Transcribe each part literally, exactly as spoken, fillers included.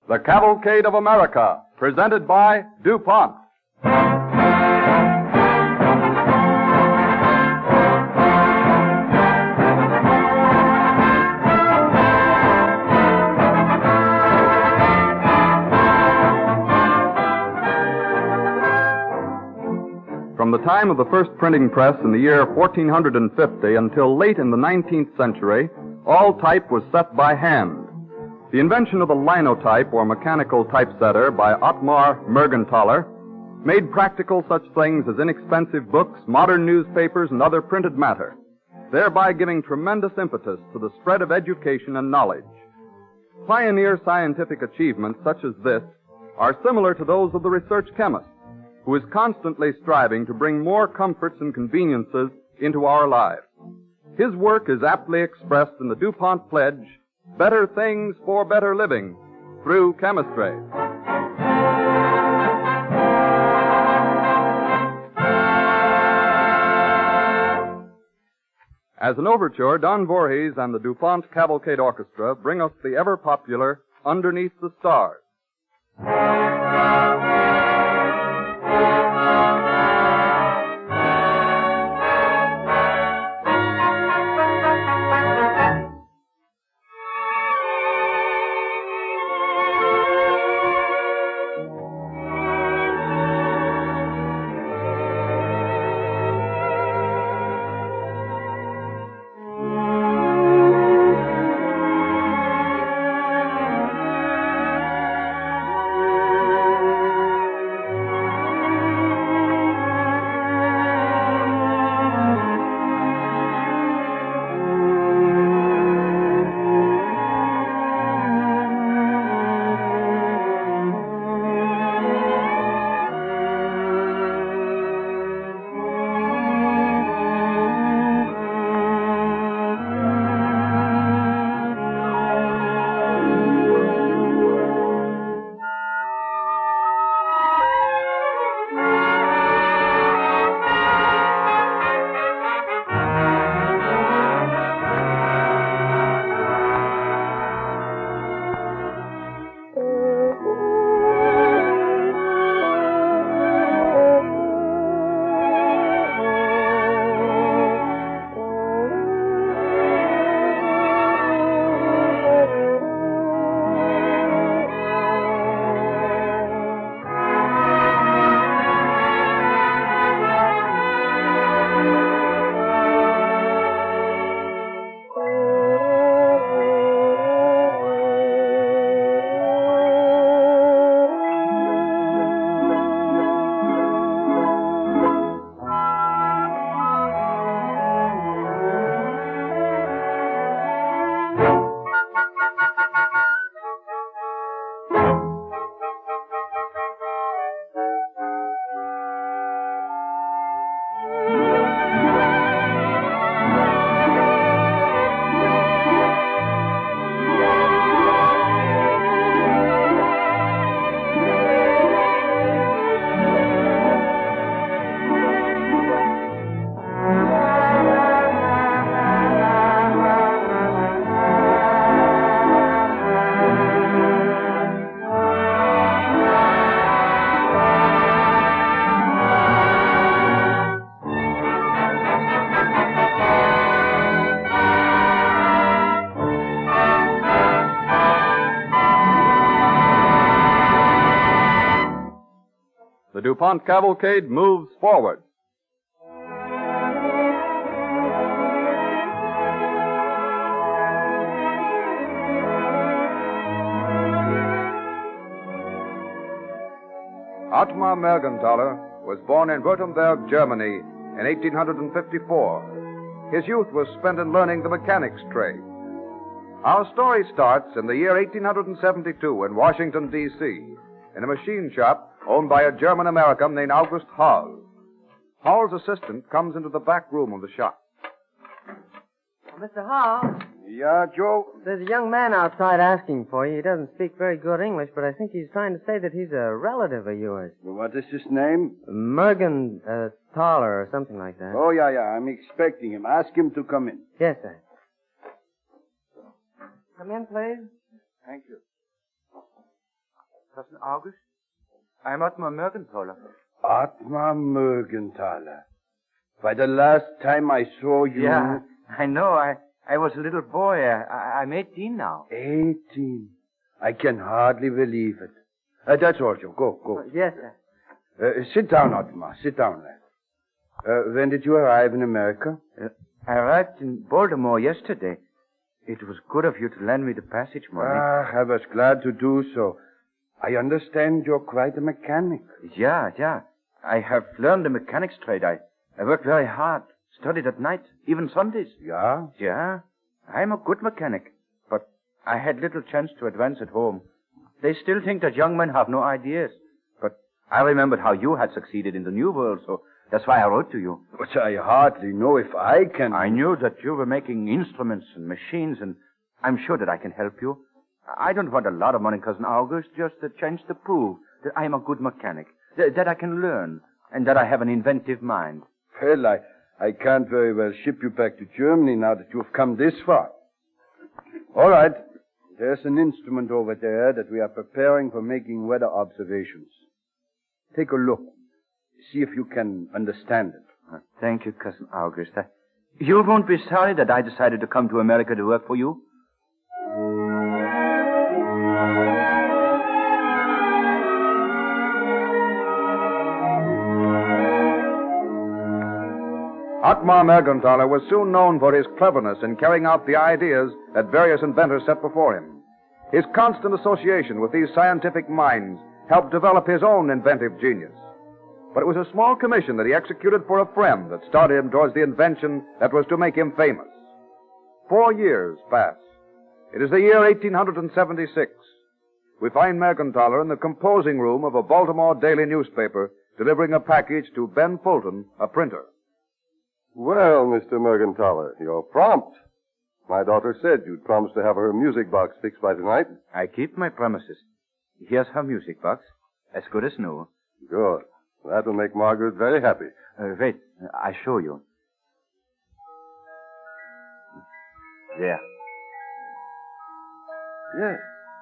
The Cavalcade of America, presented by DuPont. From the time of the first printing press in the year fourteen fifty until late in the nineteenth century, all type was set by hand. The invention of the linotype, or mechanical typesetter, by Ottmar Mergenthaler made practical such things as inexpensive books, modern newspapers, and other printed matter, thereby giving tremendous impetus to the spread of education and knowledge. Pioneer scientific achievements such as this are similar to those of the research chemist, who is constantly striving to bring more comforts and conveniences into our lives. His work is aptly expressed in the DuPont pledge, better things for better living, through chemistry. As an overture, Don Voorhees and the DuPont Cavalcade Orchestra bring us the ever-popular Underneath the Stars. The DuPont Cavalcade moves forward. Ottmar Mergenthaler was born in Württemberg, Germany in eighteen fifty-four. His youth was spent in learning the mechanic's trade. Our story starts in the year eighteen seventy-two in Washington, D C, in a machine shop owned by a German-American named August Hall. Hall's assistant comes into the back room of the shop. Mister Hall? Yeah, Joe? There's a young man outside asking for you. He doesn't speak very good English, but I think he's trying to say that he's a relative of yours. Well, what is his name? Mergen uh, Thaler or something like that. Oh, yeah, yeah. I'm expecting him. Ask him to come in. Yes, sir. Come in, please. Thank you. Cousin August? I'm Ottmar Mergenthaler. Ottmar Mergenthaler. By the last time I saw you... Yeah, I know. I, I was a little boy. I, I'm eighteen now. Eighteen. I can hardly believe it. Uh, that's all, Joe. Go, go. Uh, yes, sir. Uh, sit down, Ottmar. Sit down, lad. Uh, when did you arrive in America? Uh, I arrived in Baltimore yesterday. It was good of you to lend me the passage money. Ah, I was glad to do so. I understand you're quite a mechanic. Yeah, yeah. I have learned the mechanics trade. I, I worked very hard, studied at night, even Sundays. Yeah? Yeah, I'm a good mechanic, but I had little chance to advance at home. They still think that young men have no ideas. But I remembered how you had succeeded in the New World, so that's why I wrote to you. But I hardly know if I can... I knew that you were making instruments and machines, and I'm sure that I can help you. I don't want a lot of money, Cousin August, just a chance to prove that I'm a good mechanic, th- that I can learn, and that I have an inventive mind. Well, I, I can't very well ship you back to Germany now that you've come this far. All right. There's an instrument over there that we are preparing for making weather observations. Take a look. See if you can understand it. Uh, thank you, Cousin August. I, you won't be sorry that I decided to come to America to work for you. Ottmar Mergenthaler was soon known for his cleverness in carrying out the ideas that various inventors set before him. His constant association with these scientific minds helped develop his own inventive genius. But it was a small commission that he executed for a friend that started him towards the invention that was to make him famous. Four years passed. It is the year eighteen seventy-six. We find Mergenthaler in the composing room of a Baltimore daily newspaper delivering a package to Ben Fulton, a printer. Well, Mister Mergenthaler, you're prompt. My daughter said you'd promised to have her music box fixed by tonight. I keep my promises. Here's her music box, as good as new. Good. That will make Margaret very happy. Uh, wait, I show you. There. Yes.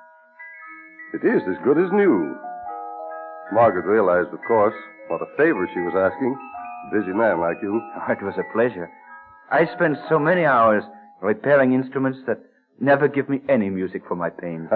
It is as good as new. Margaret realized, of course, what a favor she was asking. Busy man like you. Oh, it was a pleasure. I spend so many hours repairing instruments that never give me any music for my pains.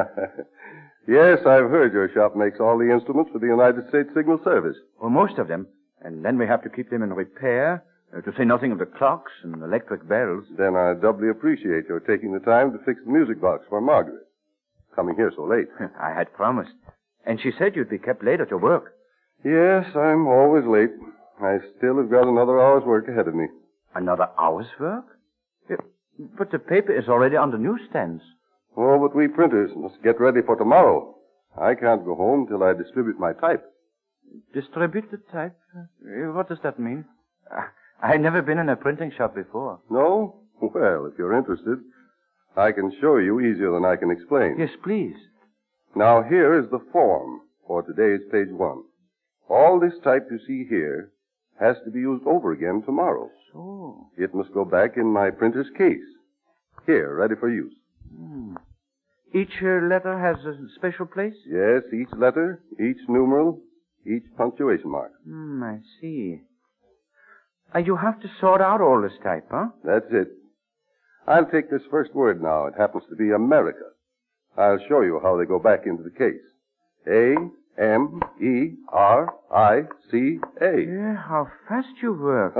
Yes, I've heard your shop makes all the instruments for the United States Signal Service. Well, most of them. And then we have to keep them in repair, uh, to say nothing of the clocks and electric bells. Then I doubly appreciate your taking the time to fix the music box for Margaret. Coming here so late. I had promised. And she said you'd be kept late at your work. Yes, I'm always late. I still have got another hour's work ahead of me. Another hour's work? Yeah, but the paper is already on the newsstands. Oh, but we printers must get ready for tomorrow. I can't go home till I distribute my type. Distribute the type? Uh, What does that mean? Uh, I've never been in a printing shop before. No? Well, if you're interested, I can show you easier than I can explain. Yes, please. Now, here is the form for today's page one. All this type you see here has to be used over again tomorrow. So. It must go back in my printer's case. Here, ready for use. Hmm. Each uh, letter has a special place? Yes, each letter, each numeral, each punctuation mark. Hmm, I see. Uh, you have to sort out all this type, huh? That's it. I'll take this first word now. It happens to be America. I'll show you how they go back into the case. A, M, E, R, I, C, A. Yeah, how fast you work.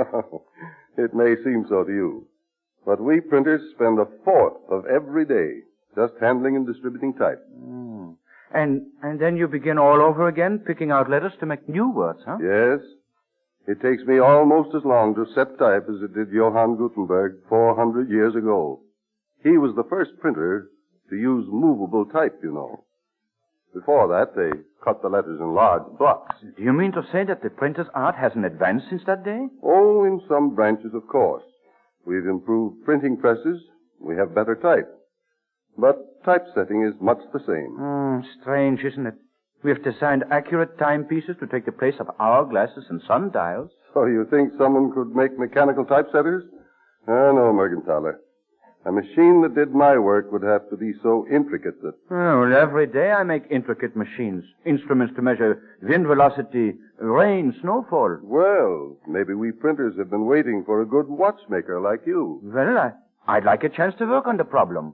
It may seem so to you. But we printers spend a fourth of every day just handling and distributing type. Mm. And and then you begin all over again, picking out letters to make new words, huh? Yes. It takes me almost as long to set type as it did Johann Gutenberg four hundred years ago. He was the first printer to use movable type, you know. Before that, they cut the letters in large blocks. Do you mean to say that the printer's art hasn't advanced since that day? Oh, in some branches, of course. We've improved printing presses. We have better type. But typesetting is much the same. Mm, strange, isn't it? We've designed accurate timepieces to take the place of hourglasses and sundials. So you think someone could make mechanical typesetters? Ah, no, Mergenthaler. A machine that did my work would have to be so intricate that... Oh, well, every day I make intricate machines. Instruments to measure wind velocity, rain, snowfall. Well, maybe we printers have been waiting for a good watchmaker like you. Well, I, I'd like a chance to work on the problem.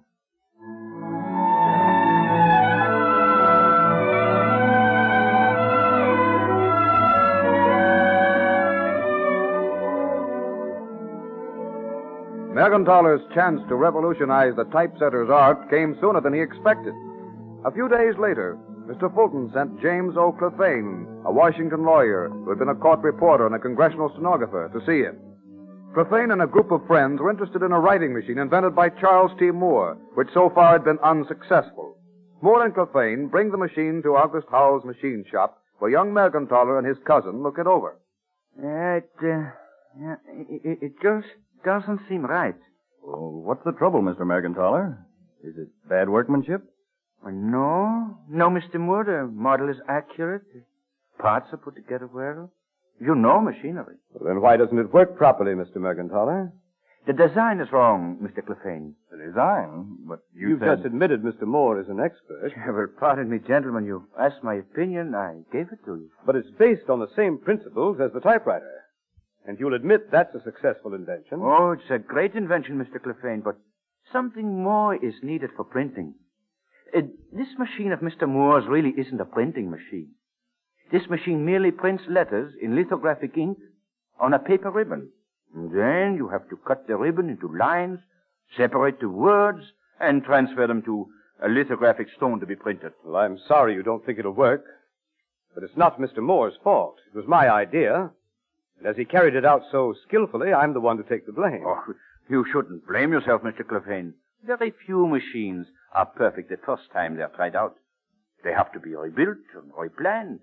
Mergenthaler's chance to revolutionize the typesetter's art came sooner than he expected. A few days later, Mister Fulton sent James O. Clefane, a Washington lawyer who had been a court reporter and a congressional stenographer, to see him. Clefane and a group of friends were interested in a writing machine invented by Charles T. Moore, which so far had been unsuccessful. Moore and Clefane bring the machine to August Howell's machine shop, where young Mergenthaler and his cousin look it over. Uh, it, uh, yeah, it, it just doesn't seem right. Well, what's the trouble, Mister Mergenthaler? Is it bad workmanship? Well, no. No, Mister Moore, the model is accurate. The parts are put together well. You know machinery. Well, then why doesn't it work properly, Mister Mergenthaler? The design is wrong, Mister Clefane. The design? But you You've said... just admitted Mister Moore is an expert. Well, pardon me, gentlemen. You asked my opinion. I gave it to you. But it's based on the same principles as the typewriter. And you'll admit that's a successful invention. Oh, it's a great invention, Mister Clefane, but something more is needed for printing. Uh, this machine of Mister Moore's really isn't a printing machine. This machine merely prints letters in lithographic ink on a paper ribbon. And then you have to cut the ribbon into lines, separate the words, and transfer them to a lithographic stone to be printed. Well, I'm sorry you don't think it'll work. But it's not Mister Moore's fault. It was my idea. And as he carried it out so skillfully, I'm the one to take the blame. Oh, you shouldn't blame yourself, Mister Clefane. Very few machines are perfect the first time they're tried out. They have to be rebuilt and replanned.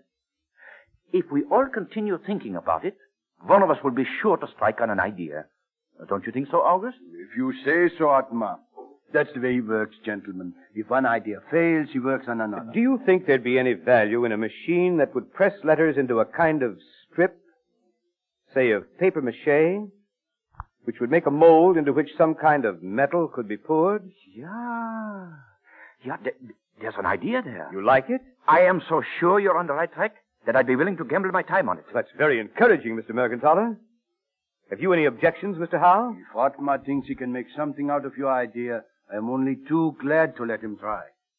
If we all continue thinking about it, one of us will be sure to strike on an idea. Don't you think so, August? If you say so, Atma. That's the way he works, gentlemen. If one idea fails, he works on another. Do you think there'd be any value in a machine that would press letters into a kind of strip, say of paper mache, which would make a mold into which some kind of metal could be poured? Yeah. Yeah, th- there's an idea there. You like it? I am so sure you're on the right track that I'd be willing to gamble my time on it. That's very encouraging, Mister Mergenthaler. Have you any objections, Mister Howe? If Atma thinks he can make something out of your idea, I'm only too glad to let him try.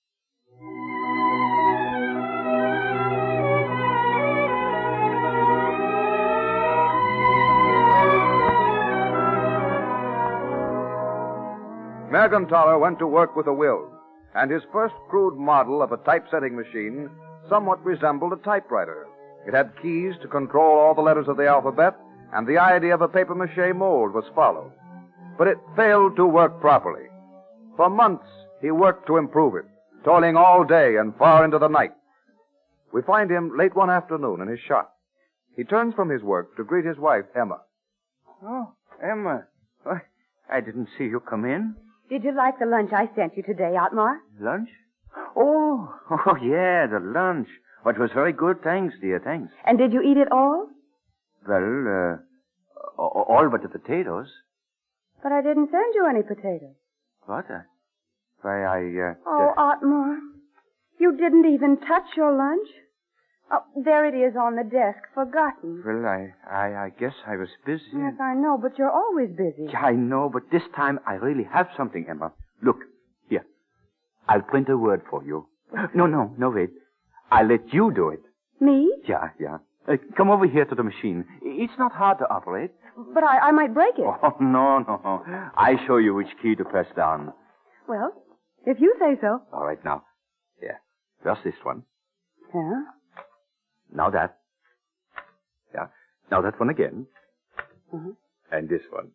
Mergenthaler went to work with a will, and his first crude model of a typesetting machine somewhat resembled a typewriter. It had keys to control all the letters of the alphabet, and the idea of a papier-mâché mold was followed. But it failed to work properly. For months, he worked to improve it, toiling all day and far into the night. We find him late one afternoon in his shop. He turns from his work to greet his wife, Emma. Oh, Emma. Oh, I didn't see you come in. Did you like the lunch I sent you today, Otmar? Lunch? Oh, oh, yeah, the lunch. Oh, it was very good. Thanks, dear, thanks. And did you eat it all? Well, uh, all but the potatoes. But I didn't send you any potatoes. What? Uh, why, I, uh... Oh, uh, Otmar, you didn't even touch your lunch? Oh, there it is on the desk, forgotten. Well, I, I, I guess I was busy. Yes, I know, but you're always busy. Yeah, I know, but this time I really have something, Emma. Look, here. I'll print a word for you. No, no, no, wait. I'll let you do it. Me? Yeah, yeah. Uh, come over here to the machine. It's not hard to operate. But I, I might break it. Oh, no, no, no. I show you which key to press down. Well, if you say so. All right, now. Yeah. First this one. Yeah? Now that. Yeah. Now that one again. Uh-huh. And this one.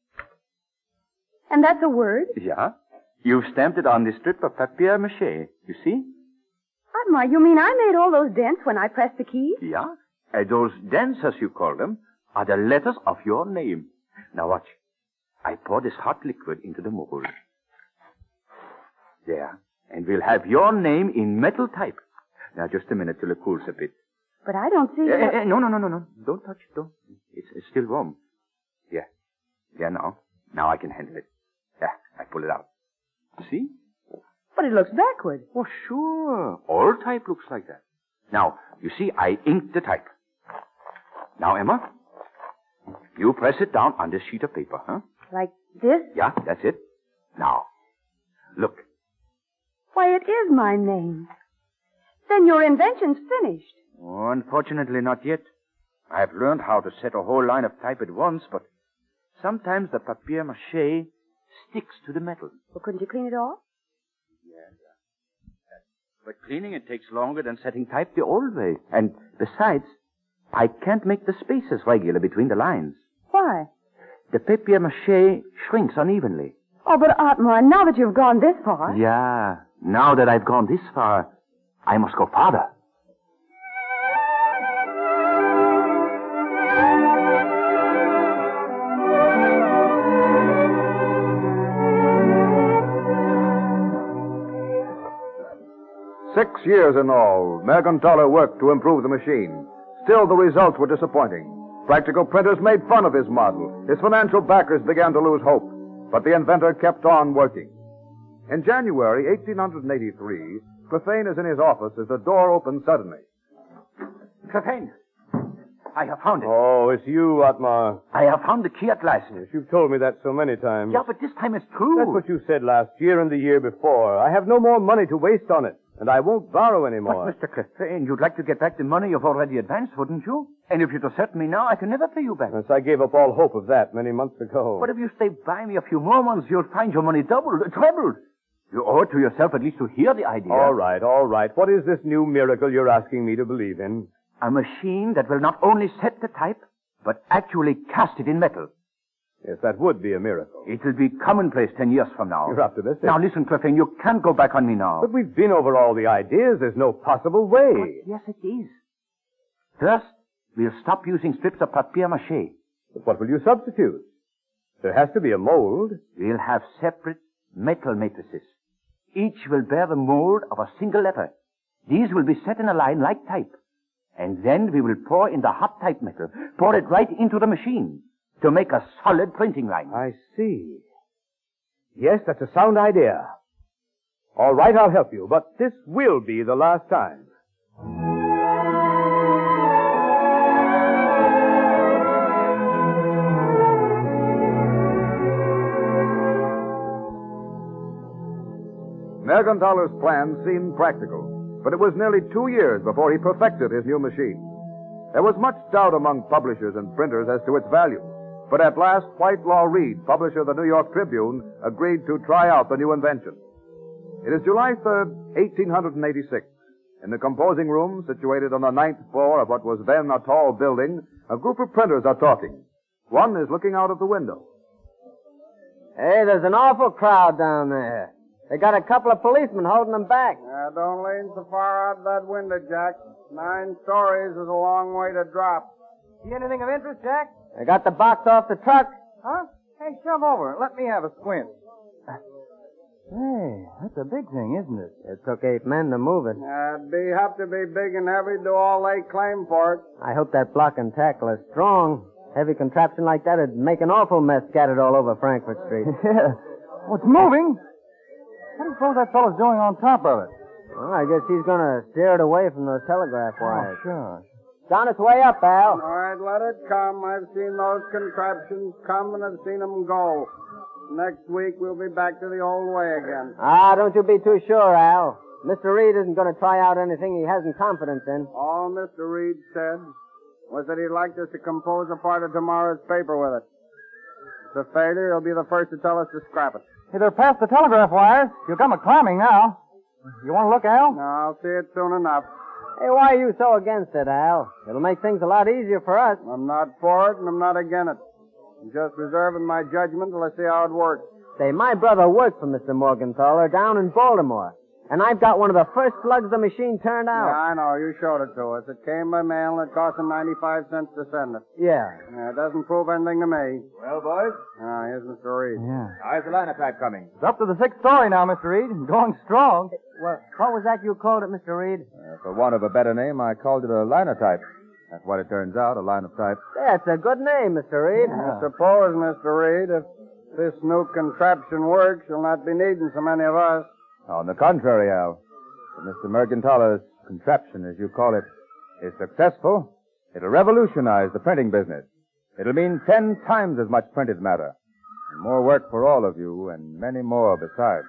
And that's a word? Yeah. You've stamped it on this strip of papier-mâché. You see? Otmar, you mean I made all those dents when I pressed the key? Yeah. And those dents, as you call them, are the letters of your name. Now watch. I pour this hot liquid into the mold. There. And we'll have your name in metal type. Now just a minute till it cools a bit. But I don't see... Uh, what... uh, no, no, no, no, no. Don't touch it, don't. It's, it's still warm. Yeah. Yeah, now. Now I can handle it. Yeah. I pull it out. See? But it looks backward. Oh, sure. All type looks like that. Now, you see, I inked the type. Now, Emma, you press it down on this sheet of paper, huh? Like this? Yeah, that's it. Now, look. Why, it is my name. Then your invention's finished. Oh, unfortunately, not yet. I've learned how to set a whole line of type at once, but sometimes the papier-mâché sticks to the metal. Well, couldn't you clean it off? Yeah, yeah. But cleaning it takes longer than setting type the old way. And besides, I can't make the spaces regular between the lines. Why? The papier-mâché shrinks unevenly. Oh, but Otmar, now that you've gone this far... Yeah, now that I've gone this far, I must go farther. Six years in all, Mergenthaler worked to improve the machine. Still, the results were disappointing. Practical printers made fun of his model. His financial backers began to lose hope. But the inventor kept on working. In January eighteen eighty-three, Clephane is in his office as the door opens suddenly. Clephane, I have found it. Oh, it's you, Otmar. I have found the key at last. Yes, you've told me that so many times. Yeah, but this time it's true. That's what you said last year and the year before. I have no more money to waste on it, and I won't borrow any more. But, Mister Clephane, you'd like to get back the money you've already advanced, wouldn't you? And if you desert me now, I can never pay you back. Yes, I gave up all hope of that many months ago. But if you stay by me a few more months, you'll find your money doubled, uh, trebled. You owe it to yourself at least to hear the idea. All right, all right. What is this new miracle you're asking me to believe in? A machine that will not only set the type, but actually cast it in metal. Yes, that would be a miracle. It will be commonplace ten years from now. You're optimistic. Now listen, Clephane, you can't go back on me now. But we've been over all the ideas. There's no possible way. But yes, it is. First, we'll stop using strips of papier-mâché. But what will you substitute? There has to be a mold. We'll have separate metal matrices. Each will bear the mold of a single letter. These will be set in a line like type. And then we will pour in the hot type metal, pour it right into the machine to make a solid printing line. I see. Yes, that's a sound idea. All right, I'll help you, but this will be the last time. Mergenthaler's plan seemed practical, but it was nearly two years before he perfected his new machine. There was much doubt among publishers and printers as to its value, but at last Whitelaw Reid, publisher of the New York Tribune, agreed to try out the new invention. It is July third, eighteen eighty-six. In the composing room, situated on the ninth floor of what was then a tall building, a group of printers are talking. One is looking out of the window. Hey, there's an awful crowd down there. They got a couple of policemen holding them back. Uh, don't lean so far out that window, Jack. Nine stories is a long way to drop. See anything of interest, Jack? They got the box off the truck. Huh? Hey, shove over. Let me have a squint. Hey, that's a big thing, isn't it? It took eight men to move it. Uh, it'd be, have to be big and heavy to do all they claim for it. I hope that block and tackle is strong. Heavy contraption like that would make an awful mess scattered all over Frankfurt Street. Yeah. What's moving? What do you suppose that fellow's doing on top of it? Well, I guess he's going to steer it away from those telegraph wires. Oh, sure. It's on its way up, Al. All right, let it come. I've seen those contraptions come and I've seen them go. Next week, we'll be back to the old way again. Ah, don't you be too sure, Al. Mister Reed isn't going to try out anything he hasn't confidence in. All Mister Reed said was that he'd like us to compose a part of tomorrow's paper with it. If it's a failure, he'll be the first to tell us to scrap it. Hey, they're past the telegraph wires. You've got me climbing now. You want to look, Al? No, I'll see it soon enough. Hey, why are you so against it, Al? It'll make things a lot easier for us. I'm not for it, and I'm not against it. I'm just reserving my judgment till I see how it works. Say, my brother worked for Mister Morgenthaler down in Baltimore. And I've got one of the first slugs the machine turned out. Yeah, I know. You showed it to us. It came by mail, and it cost him ninety-five cents to send it. Yeah. Yeah, it doesn't prove anything to me. Well, boys? Ah, here's Mister Reed. Yeah. How's the linotype coming? It's up to the sixth story now, Mister Reed. Going strong. Well, what was that you called it, Mister Reed? Uh, for want of a better name, I called it a linotype. That's what it turns out, a line of type. That's a good name, Mister Reed. I suppose, Mister Reed, if If this new contraption works, you'll not be needing so many of us. On the contrary, Al. If Mister Mergenthaler's contraption, as you call it, is successful, it'll revolutionize the printing business. It'll mean ten times as much printed matter. And more work for all of you, and many more besides.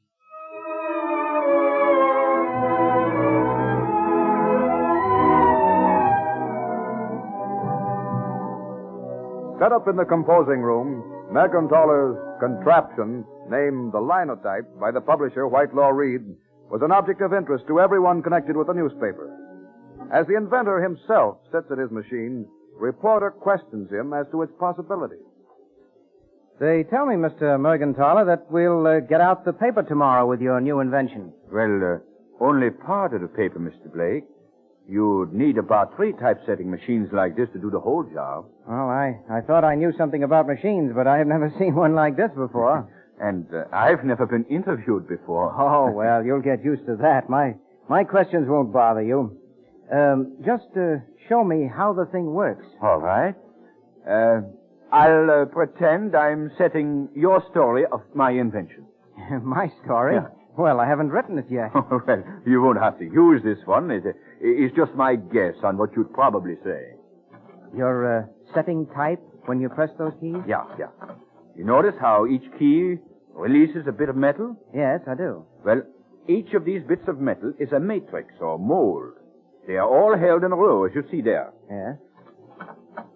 Set up in the composing room, Mergenthaler's contraption, named the Linotype by the publisher Whitelaw Reid, was an object of interest to everyone connected with the newspaper. As the inventor himself sits at his machine, reporter questions him as to its possibilities. They tell me, Mister Mergenthaler, that we'll uh, get out the paper tomorrow with your new invention. Well, uh, only part of the paper, Mister Blake. You'd need about three typesetting machines like this to do the whole job. Well, I, I thought I knew something about machines, but I've never seen one like this before. And uh, I've never been interviewed before. Oh, well, you'll get used to that. My my questions won't bother you. Um, just uh, show me how the thing works. All right. Uh, I'll uh, pretend I'm setting your story of my invention. My story? Yeah. Well, I haven't written it yet. Well, you won't have to use this one. It's, it's just my guess on what you'd probably say. You're uh, setting type when you press those keys? Yeah, yeah. You notice how each key releases a bit of metal? Yes, I do. Well, each of these bits of metal is a matrix or mold. They are all held in a row, as you see there. Yes.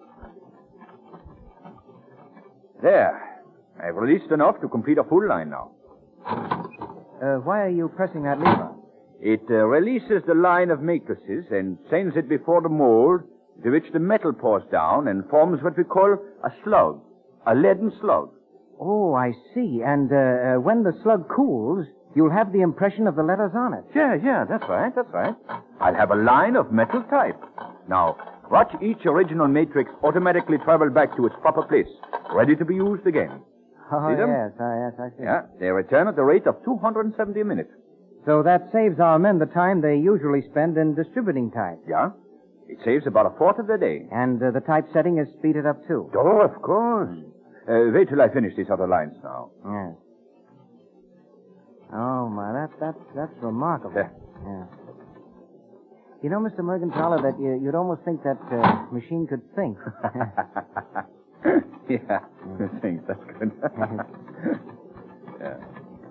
There. I've released enough to complete a full line now. Uh, why are you pressing that lever? It uh, releases the line of matrices and sends it before the mold, to which the metal pours down and forms what we call a slug, a leaden slug. Oh, I see. And uh, uh, when the slug cools, you'll have the impression of the letters on it. Yeah, yeah, that's right, that's right. I'll have a line of metal type. Now, watch each original matrix automatically travel back to its proper place, ready to be used again. Oh, See them? yes, I, yes, I see. Yeah, they return at the rate of two hundred seventy a minute. So that saves our men the time they usually spend in distributing type. Yeah. It saves about a fourth of the day. And uh, the typesetting is speeded up, too. Oh, of course. Uh, wait till I finish these other lines now. Yes. Oh, my, that, that, that's remarkable. Yeah. Yeah. You know, Mister Mergenthaler, that you, you'd almost think that uh, machine could think. Yeah, thanks. That's good. Yeah.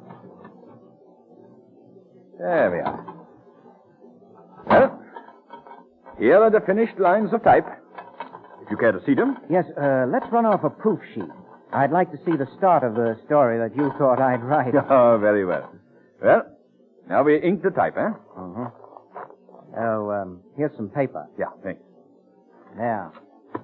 There we are. Well, here are the finished lines of type. If you care to see them. Yes, uh, let's run off a proof sheet. I'd like to see the start of the story that you thought I'd write. Oh, very well. Well, now we ink the type, eh? Uh-huh. Oh, um, here's some paper. Yeah, thanks. There.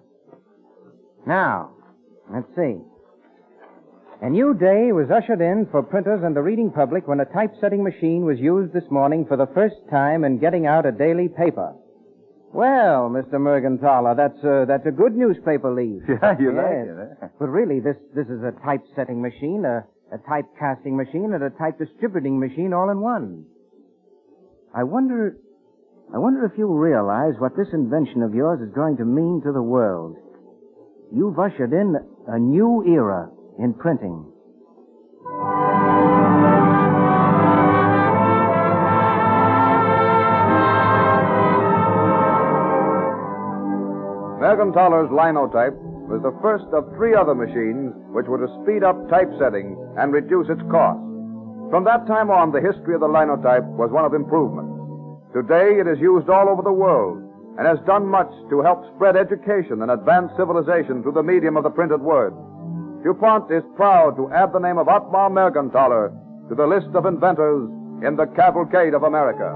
Now, let's see. A new day was ushered in for printers and the reading public when a typesetting machine was used this morning for the first time in getting out a daily paper. Well, Mister Mergenthaler, that's a, that's a good newspaper lead. Yeah, you yes. like it, eh? But really, this, this is a typesetting machine, a, a typecasting machine, and a type distributing machine all in one. I wonder, I wonder if you realize what this invention of yours is going to mean to the world. You've ushered in a new era in printing. Mergenthaler's Linotype was the first of three other machines which were to speed up typesetting and reduce its cost. From that time on, the history of the Linotype was one of improvement. Today, it is used all over the world and has done much to help spread education and advance civilization through the medium of the printed word. DuPont is proud to add the name of Ottmar Mergenthaler to the list of inventors in the cavalcade of America.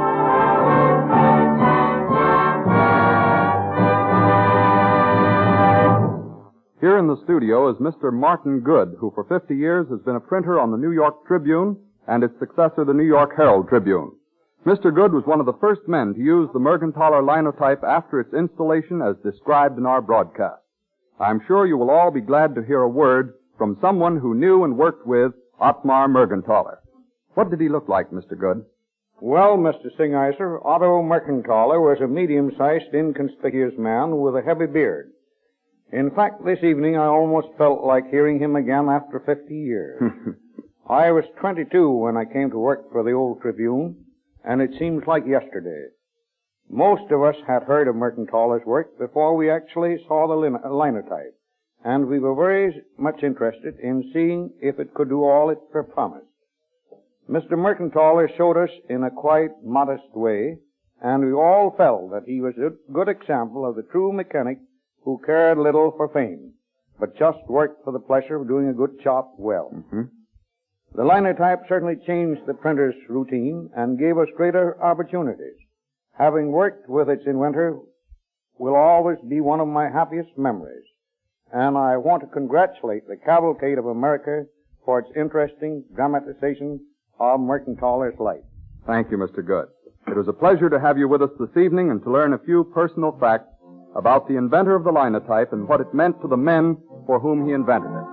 Here in the studio is Mister Martin Good, who for fifty years has been a printer on the New York Tribune and its successor, the New York Herald Tribune. Mister Good was one of the first men to use the Mergenthaler Linotype after its installation as described in our broadcast. I'm sure you will all be glad to hear a word from someone who knew and worked with Ottmar Mergenthaler. What did he look like, Mister Good? Well, Mister Singiser, Otto Mergenthaler was a medium-sized, inconspicuous man with a heavy beard. In fact, this evening I almost felt like hearing him again after fifty years. I was twenty-two when I came to work for the old Tribune, and it seems like yesterday. Most of us had heard of Mercantale's work before we actually saw the lin- linotype, and we were very much interested in seeing if it could do all it promised. Mister Mercantale showed us in a quite modest way, and we all felt that he was a good example of the true mechanic who cared little for fame, but just worked for the pleasure of doing a good job well. Mm-hmm. The linotype certainly changed the printer's routine and gave us greater opportunities. Having worked with its inventor will always be one of my happiest memories, and I want to congratulate the Cavalcade of America for its interesting dramatization of Mercantale's life. Thank you, Mister Good. It was a pleasure to have you with us this evening and to learn a few personal facts about the inventor of the linotype and what it meant to the men for whom he invented it.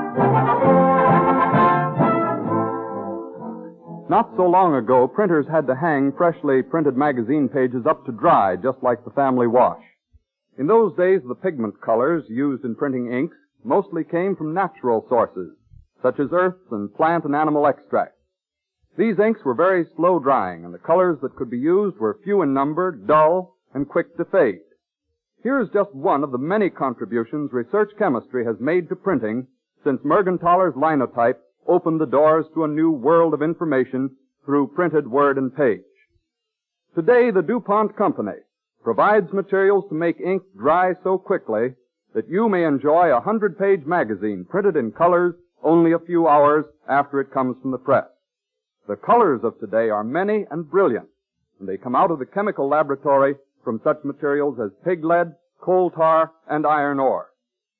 Not so long ago, printers had to hang freshly printed magazine pages up to dry, just like the family wash. In those days, the pigment colors used in printing inks mostly came from natural sources, such as earths and plant and animal extracts. These inks were very slow drying, and the colors that could be used were few in number, dull, and quick to fade. Here is just one of the many contributions research chemistry has made to printing since Mergenthaler's linotype opened the doors to a new world of information through printed word and page. Today, the DuPont Company provides materials to make ink dry so quickly that you may enjoy a hundred-page magazine printed in colors only a few hours after it comes from the press. The colors of today are many and brilliant, and they come out of the chemical laboratory from such materials as pig lead, coal tar, and iron ore.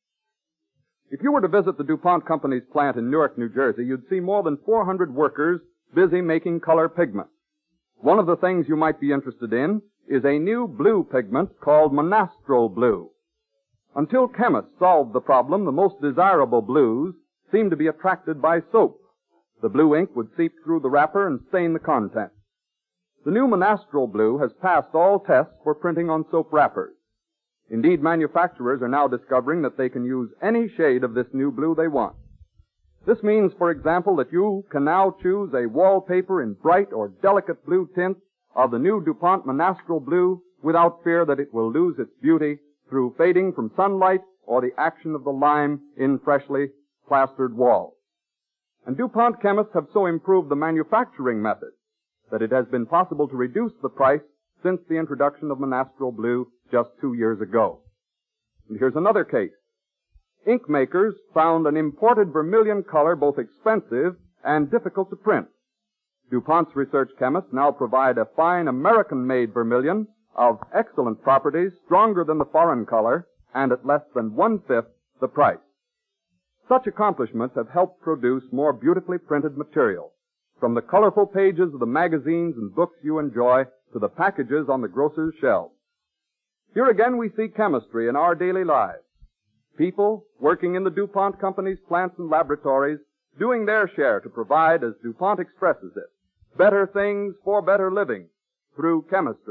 If you were to visit the DuPont Company's plant in Newark, New Jersey, you'd see more than four hundred workers busy making color pigments. One of the things you might be interested in is a new blue pigment called Monastrol blue. Until chemists solved the problem, the most desirable blues seemed to be attracted by soap. The blue ink would seep through the wrapper and stain the contents. The new Monastrol blue has passed all tests for printing on soap wrappers. Indeed, manufacturers are now discovering that they can use any shade of this new blue they want. This means, for example, that you can now choose a wallpaper in bright or delicate blue tints of the new DuPont Monastrol blue without fear that it will lose its beauty through fading from sunlight or the action of the lime in freshly plastered walls. And DuPont chemists have so improved the manufacturing method that it has been possible to reduce the price since the introduction of Monastrol blue just two years ago. And here's another case. Ink makers found an imported vermilion color both expensive and difficult to print. DuPont's research chemists now provide a fine American-made vermilion of excellent properties, stronger than the foreign color, and at less than one-fifth the price. Such accomplishments have helped produce more beautifully printed material, from the colorful pages of the magazines and books you enjoy to the packages on the grocer's shelves. Here again we see chemistry in our daily lives. People working in the DuPont Company's plants and laboratories doing their share to provide, as DuPont expresses it, better things for better living through chemistry.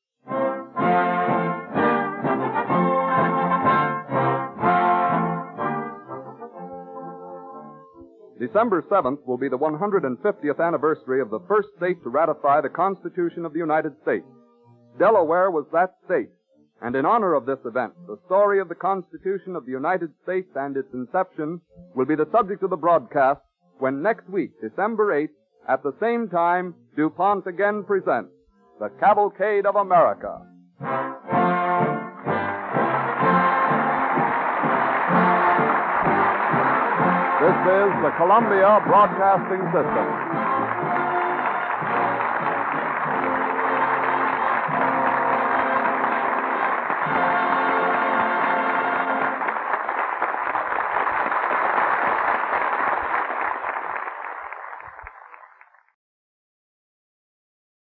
December seventh will be the one hundred fiftieth anniversary of the first state to ratify the Constitution of the United States. Delaware was that state, and in honor of this event, the story of the Constitution of the United States and its inception will be the subject of the broadcast when next week, December eighth, at the same time, DuPont again presents the Cavalcade of America. This is the Columbia Broadcasting System.